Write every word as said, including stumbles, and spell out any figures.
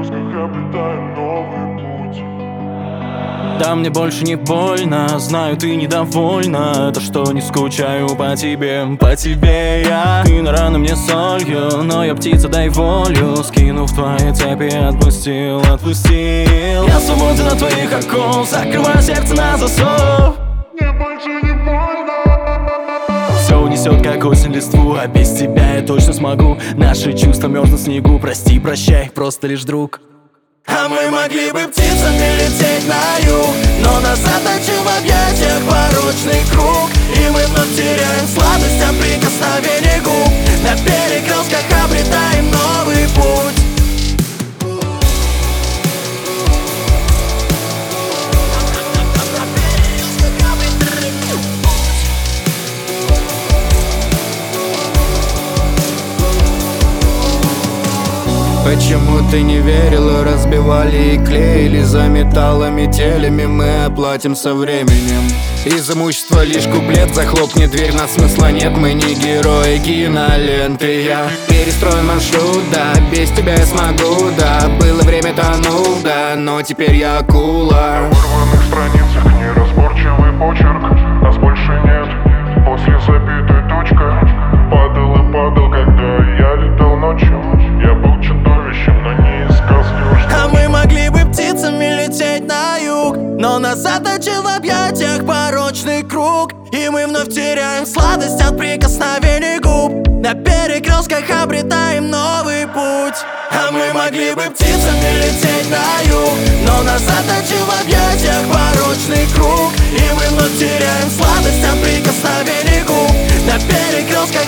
перекрестках обретаем новый путь. Да мне больше не больно, знаю, ты недовольна. То, что не скучаю по тебе, по тебе я. Ты на раны мне солью, но я птица, дай волю. Скинув твои цепи, отпустил, отпустил. Я свободен от твоих оков, закрываю сердце на засов. Мне больше не больно. Все унесет, как осень листву, а без тебя я точно смогу. Наши чувства мерзнут в снегу, прости, прощай, просто лишь друг. А мы могли бы птицами лететь на юг, но нас заточил в объятиях порочный круг. И мы вновь теряем сладость от прикосновений губ. На перекрестках обретаем новый путь. Почему ты не верила, разбивали и клеили. За металлами, телями мы оплатим со временем. Из имущества лишь куплет, захлопни дверь, на смысла нет. Мы не герои киноленты. Я перестроен маршрут, да, без тебя я смогу, да. Было время, тонул, да, но теперь я акула. На вырванных страницах неразборчивый почерк. Нас больше нет, после запятой точка. Падал и падал, когда я летал ночью. Я был чудовищем, но не из сказки. А мы могли бы птицами лететь на юг, но нас заточил в объятиях порочный круг. И мы вновь теряем сладость от прикосновений губ. На перекрестках обретаем новый путь. А мы могли бы птицами лететь на юг, но нас заточил в объятиях порочный круг. И мы вновь теряем сладость от прикосновений губ. На перекрестках